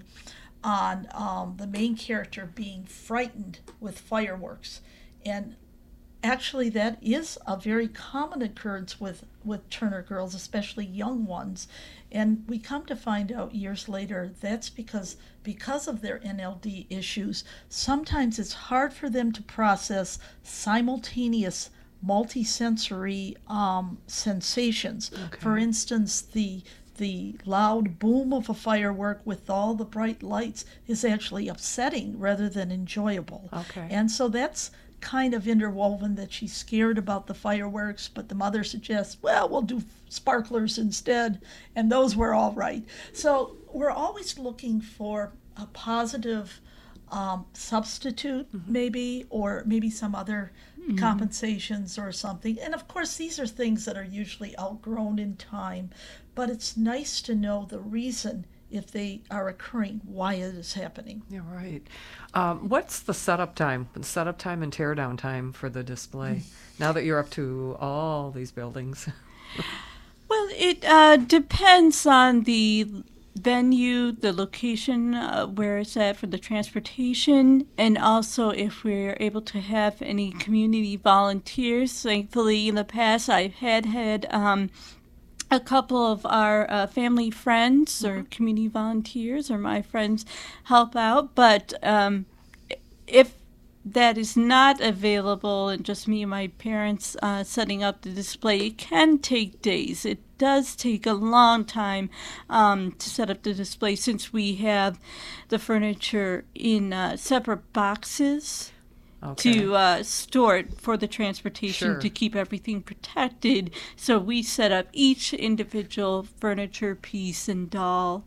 on the main character being frightened with fireworks. And actually, that is a very common occurrence with Turner girls, especially young ones. And we come to find out years later that's because of their NLD issues, sometimes it's hard for them to process simultaneous multisensory sensations. For instance, the loud boom of a firework with all the bright lights is actually upsetting rather than enjoyable. And so that's kind of interwoven, that she's scared about the fireworks, but the mother suggests, well, we'll do sparklers instead, and those were all right. So we're always looking for a positive substitute, maybe, or maybe some other compensations or something. And of course, these are things that are usually outgrown in time, but it's nice to know the reason, if they are occurring, why it is happening. Yeah, right. What's the setup time and teardown time for the display, now that you're up to all these buildings? Well, it depends on the venue, the location where it's at for the transportation, and also if we're able to have any community volunteers. Thankfully, in the past, I've had a couple of our family friends or community volunteers or my friends help out. But if that is not available and just me and my parents setting up the display, it can take days. It does take a long time to set up the display, since we have the furniture in separate boxes. To store it for the transportation, to keep everything protected. So we set up each individual furniture piece and doll.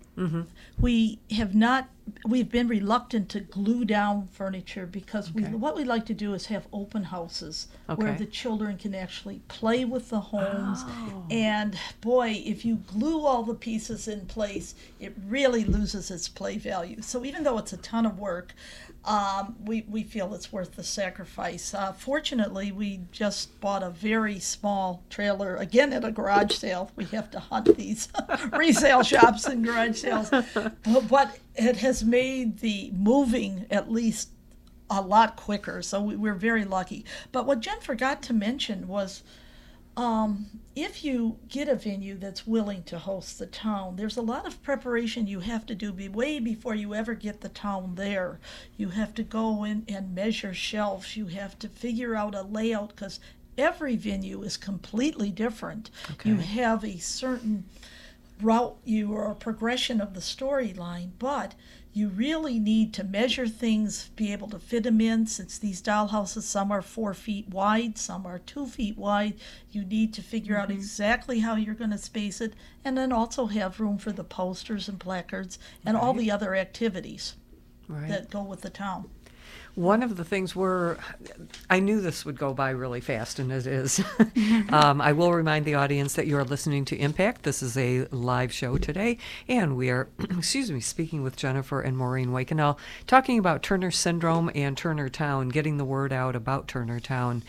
We've been reluctant to glue down furniture because what we like to do is have open houses where the children can actually play with the homes. And boy, if you glue all the pieces in place, it really loses its play value. So even though it's a ton of work, we feel it's worth the sacrifice. Fortunately, we just bought a very small trailer, again at a garage sale. We have to hunt these resale shops and garage sales. But it has made the moving at least a lot quicker, so we're very lucky. But what Jen forgot to mention was, if you get a venue that's willing to host the town, there's a lot of preparation you have to do way before you ever get the town there. You have to go in and measure shelves. You have to figure out a layout, because every venue is completely different. Okay. You have a certain route or progression of the storyline, but you really need to measure things, be able to fit them in. Since these dollhouses, some are 4 feet wide, some are 2 feet wide, you need to figure out exactly how you're going to space it, and then also have room for the posters and placards and all the other activities that go with the town. One of the things I knew this would go by really fast, and it is. I will remind the audience that you are listening to Impact. This is a live show today, and we are, speaking with Jennifer and Maureen Wakenell, talking about Turner Syndrome and Turner Town, getting the word out about Turner Town.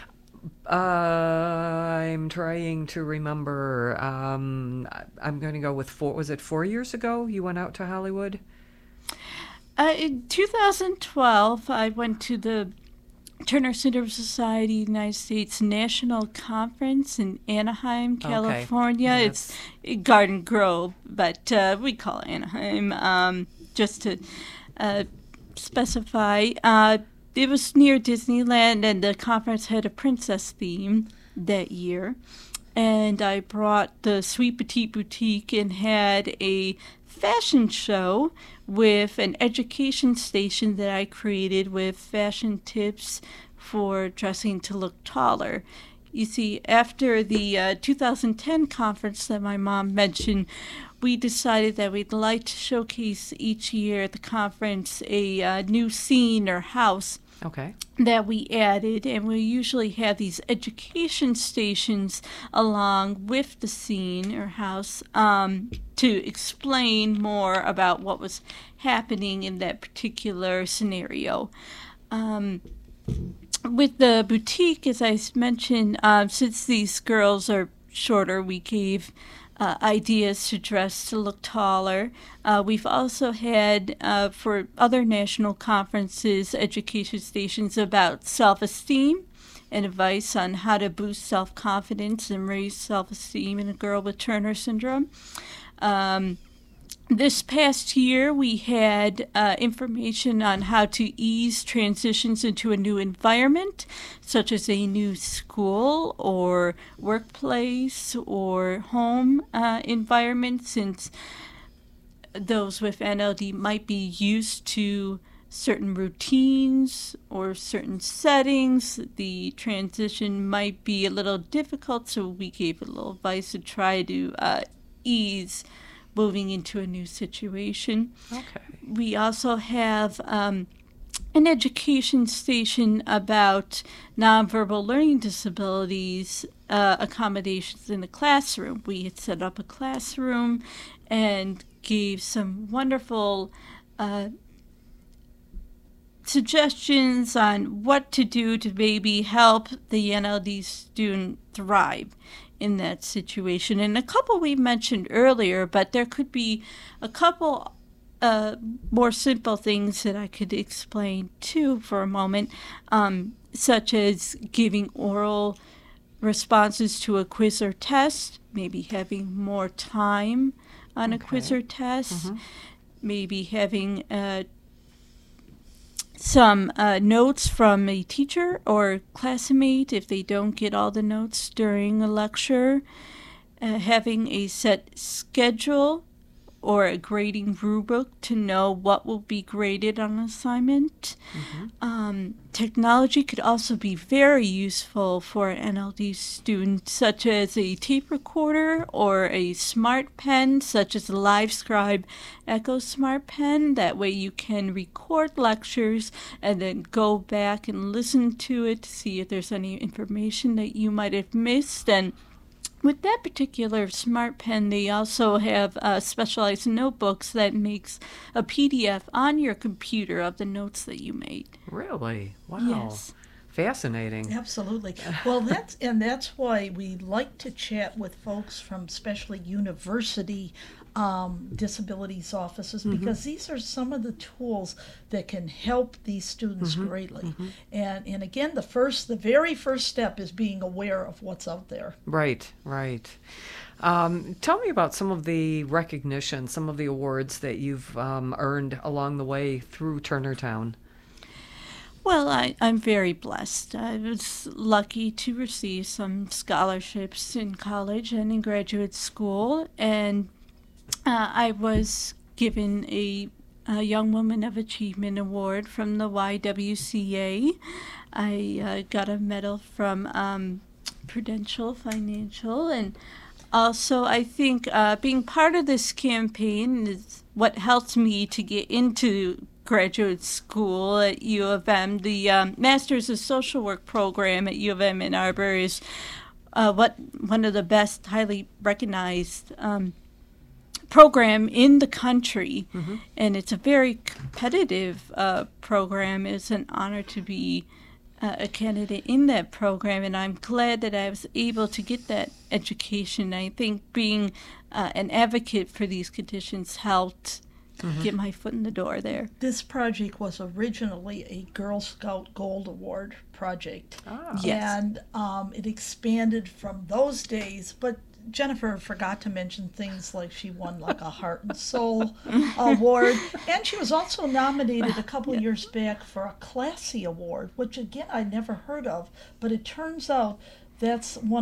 I'm trying to remember. I'm going to go with was it 4 years ago you went out to Hollywood? In 2012, I went to the Turner Syndrome Society United States National Conference in Anaheim, California. Okay. It's Garden Grove, but we call it Anaheim, just to specify. It was near Disneyland, and the conference had a princess theme that year. And I brought the Sweet Petite Boutique and had a fashion show with an education station that I created with fashion tips for dressing to look taller. You see, after the 2010 conference that my mom mentioned, we decided that we'd like to showcase each year at the conference a new scene or house that we added, and we usually have these education stations along with the scene or house to explain more about what was happening in that particular scenario. With the boutique, as I mentioned, since these girls are shorter, we gave ideas to dress to look taller. We've also had, for other national conferences, education stations about self-esteem and advice on how to boost self-confidence and raise self-esteem in a girl with Turner syndrome. This past year, we had information on how to ease transitions into a new environment, such as a new school or workplace or home environment, since those with NLD might be used to certain routines or certain settings. The transition might be a little difficult, so we gave a little advice to try to ease moving into a new situation. We also have an education station about nonverbal learning disabilities accommodations in the classroom. We had set up a classroom and gave some wonderful suggestions on what to do to maybe help the NLD student thrive in that situation. And a couple we mentioned earlier, but there could be a couple more simple things that I could explain too for a moment, such as giving oral responses to a quiz or test, maybe having more time on a quiz or test, maybe having some notes from a teacher or classmate if they don't get all the notes during a lecture, having a set schedule or a grading rubric to know what will be graded on an assignment. Technology could also be very useful for an NLD student, such as a tape recorder or a smart pen, such as the LiveScribe Echo Smart Pen. That way you can record lectures and then go back and listen to it to see if there's any information that you might have missed. And with that particular smart pen, they also have specialized notebooks that makes a PDF on your computer of the notes that you made. Really? Wow. Yes. Fascinating. Absolutely. Well, that's why we like to chat with folks from especially university disabilities offices, because these are some of the tools that can help these students greatly. And again, the very first step is being aware of what's out there. Right. Tell me about some of the recognition, some of the awards that you've earned along the way through Turner Town. Well, I'm very blessed. I was lucky to receive some scholarships in college and in graduate school, and I was given a Young Woman of Achievement Award from the YWCA. I got a medal from Prudential Financial, and also I think being part of this campaign is what helped me to get into graduate school at U of M. The Masters of Social Work program at U of M Ann Arbor is one of the best, highly recognized program in the country, and it's a very competitive program. It's an honor to be a candidate in that program, and I'm glad that I was able to get that education. I think being an advocate for these conditions helped get my foot in the door there. This project was originally a Girl Scout Gold Award project. Yes. And it expanded from those days, but Jennifer forgot to mention things like she won like a Heart and Soul Award, and she was also nominated a couple years back for a Classy Award, which again I never heard of, but it turns out that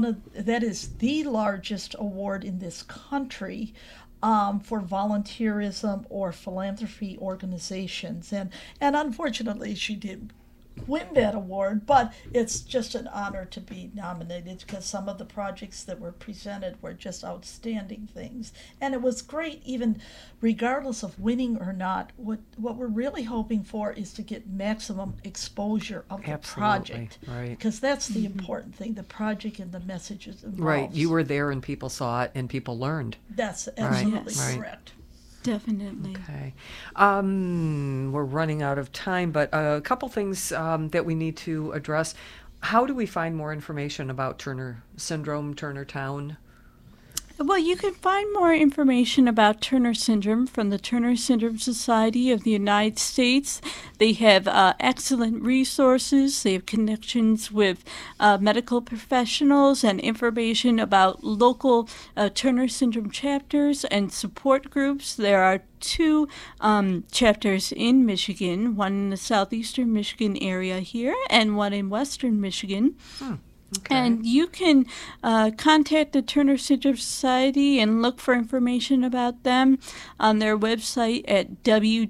is the largest award in this country for volunteerism or philanthropy organizations, and unfortunately she did win that award, but it's just an honor to be nominated because some of the projects that were presented were just outstanding things, and it was great even regardless of winning or not. What we're really hoping for is to get maximum exposure of the project, right? Because that's the important thing, the project and the messages involved. Right, you were there and people saw it and people learned. That's absolutely Right. correct. Definitely. Okay. We're running out of time, but a couple things that we need to address. How do we find more information about Turner Syndrome, Turner Town? Well, you can find more information about Turner Syndrome from the Turner Syndrome Society of the United States. They have excellent resources. They have connections with medical professionals and information about local Turner Syndrome chapters and support groups. There are 2 chapters in Michigan, one in the southeastern Michigan area here and one in western Michigan. Okay. And you can contact the Turner Syndrome Society and look for information about them on their website at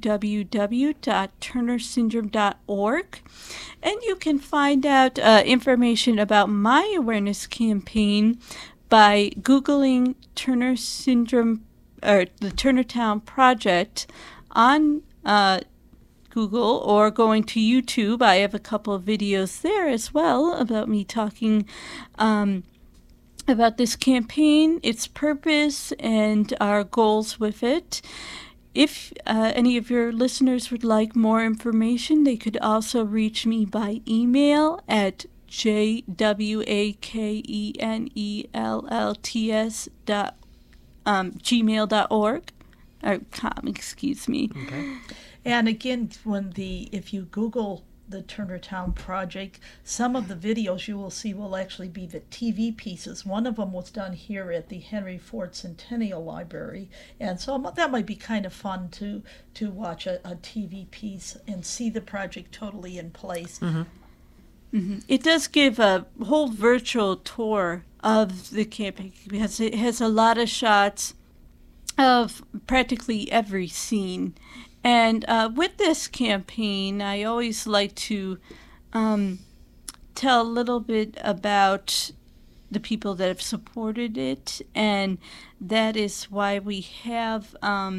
www.turnersyndrome.org. And you can find out information about my awareness campaign by Googling Turner Syndrome or the Turner Town Project on Google or going to YouTube. I have a couple of videos there as well about me talking about this campaign, its purpose, and our goals with it. If any of your listeners would like more information, they could also reach me by email at jwakenelts@gmail.org or com, excuse me. Okay. And again, if you Google the Turner Town Project, some of the videos you will see will actually be the TV pieces. One of them was done here at the Henry Ford Centennial Library, and so that might be kind of fun to watch a TV piece and see the project totally in place. It does give a whole virtual tour of the camping because it has a lot of shots of practically every scene. And with this campaign, I always like to tell a little bit about the people that have supported it, and that is why we have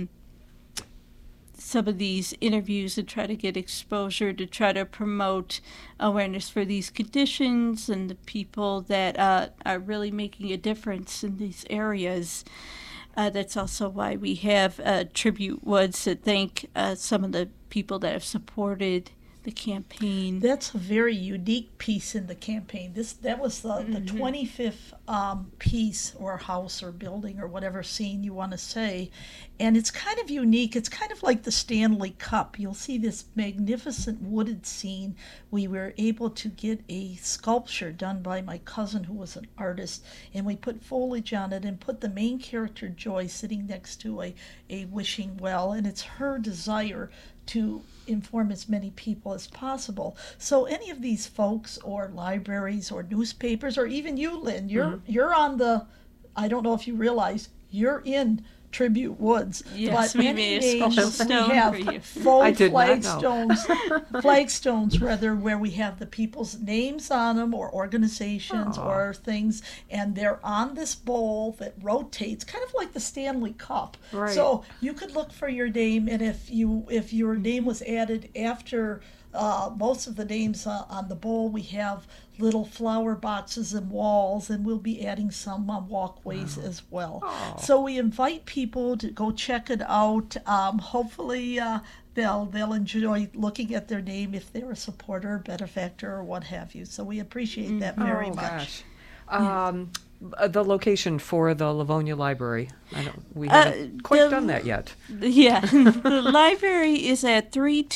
some of these interviews to try to get exposure, to try to promote awareness for these conditions and the people that are really making a difference in these areas. That's also why we have tribute woods to thank some of the people that have supported the campaign. That's a very unique piece in the campaign. That was the 25th piece or house or building or whatever scene you want to say. And it's kind of unique. It's kind of like the Stanley Cup. You'll see this magnificent wooded scene. We were able to get a sculpture done by my cousin who was an artist, and we put foliage on it and put the main character Joy sitting next to a wishing well, and it's her desire to inform as many people as possible. So any of these folks or libraries or newspapers, or even you, Lynn, you're on the, I don't know if you realize, you're in Tribute Woods. Yes, but we any made a names, special stone we have for you. faux flagstones rather, where we have the people's names on them, or organizations or things, and they're on this bowl that rotates, kind of like the Stanley Cup. Right. So you could look for your name, and if your name was added after most of the names on the bowl, we have little flower boxes and walls, and we'll be adding some walkways as well. So we invite people to go check it out. Hopefully they'll enjoy looking at their name if they're a supporter, benefactor, or what have you. So we appreciate that very much. Gosh. The location for the Livonia Library. We haven't quite done that yet. Yeah. The library is at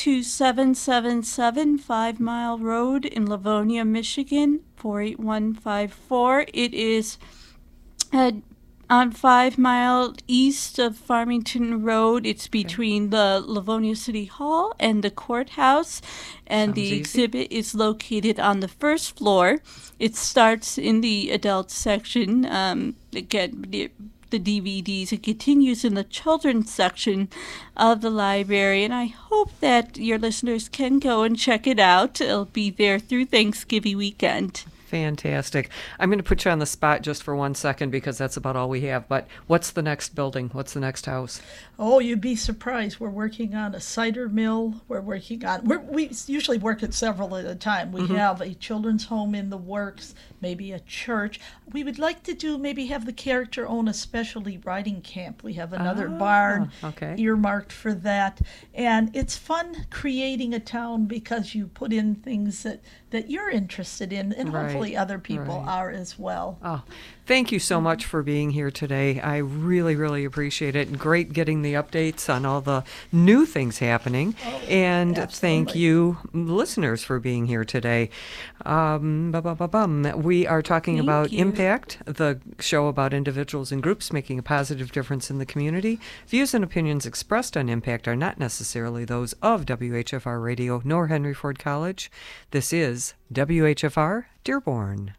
32777 5 Mile Road in Livonia, Michigan, 48154. It is on 5 Mile east of Farmington Road. It's between the Livonia City Hall and the courthouse, and the exhibit is located on the first floor. It starts in the adult section, again, the DVDs. It continues in the children's section of the library, and I hope that your listeners can go and check it out. It'll be there through Thanksgiving weekend. Fantastic. I'm going to put you on the spot just for 1 second because that's about all we have. But what's the next building? What's the next house? Oh, you'd be surprised. We're working on a cider mill. We usually work at several at a time. We have a children's home in the works, maybe a church. We would like to maybe have the character own a specialty riding camp. We have another barn earmarked for that. And it's fun creating a town because you put in things that you're interested in, and hopefully other people are as well. Oh, thank you so much for being here today. I really, really appreciate it. And great getting the updates on all the new things happening. And thank you, listeners, for being here today. We are talking about Impact, the show about individuals and groups making a positive difference in the community. Views and opinions expressed on Impact are not necessarily those of WHFR Radio nor Henry Ford College. This is WHFR Dearborn.